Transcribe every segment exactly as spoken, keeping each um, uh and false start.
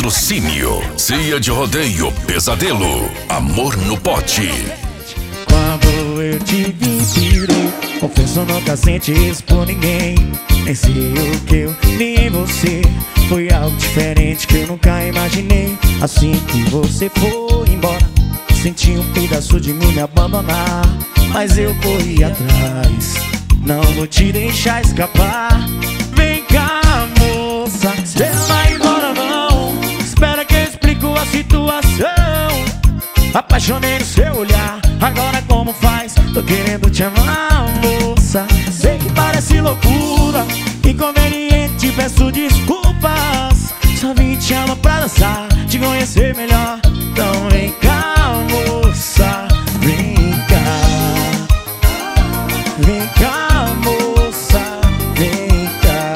Patrocínio Cia de Rodeio Pesadelo. Amor no Pote. Quando eu te vi, virei. Confesso, nunca senti isso por ninguém. Nem sei o que eu vi em você. Foi algo diferente que eu nunca imaginei. Assim que você foi embora, senti um pedaço de mim me abandonar. Mas eu corri atrás, não vou te deixar escapar. Vem cá, moça, você não vai embora não. Espera que eu explico a situação. Apaixonei no seu olhar, agora como faz? Tô querendo te amar, moça. Sei que parece loucura, inconveniente, peço desculpas. Só vim te amar pra dançar, te conhecer melhor. Então vem cá, moça, vem cá. Vem cá, moça, vem cá.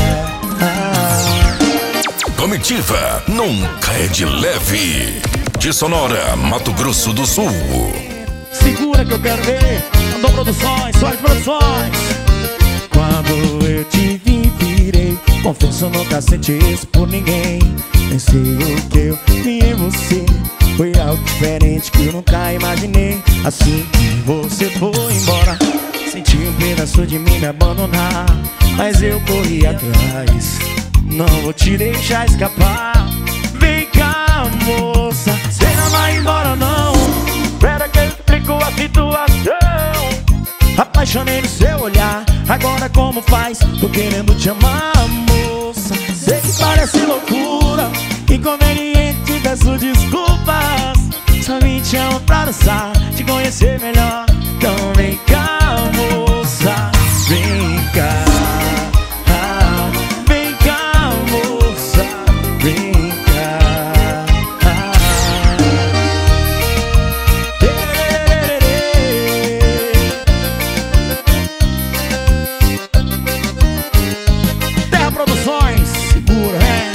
Comitiva nunca é de leve. De Sonora, Mato Grosso do Sul. Segura que eu quero ver. Andou Produções, Sorte Produções. Quando eu te vi, virei. Confesso, nunca senti isso por ninguém. Nem sei o que eu vi em você. Foi algo diferente que eu nunca imaginei. Assim que você foi embora, senti um pedaço de mim me abandonar. Mas eu corri atrás, não vou te deixar escapar. Vem cá, moça, você não vai embora não. Espera que eu explico a situação. Apaixonei no seu olhar, agora como faz? Tô querendo te amar, moça. Sei que parece loucura, inconveniente, peço desculpas. Só vim te amar pra dançar, te conhecer melhor. Então vem cá, moça, vem cá. Ah, vem cá, moça, vem cá. Ah. Terra Produções, segura, é.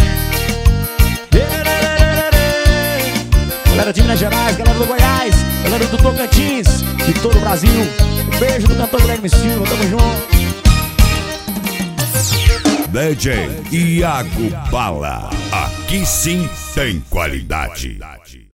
Galera de Minas Gerais, galera do Goiás, galera do Tocantins, de todo o Brasil. Um beijo do cantor Guilherme Silva, tamo junto. D J Iago Bala, aqui sim tem qualidade.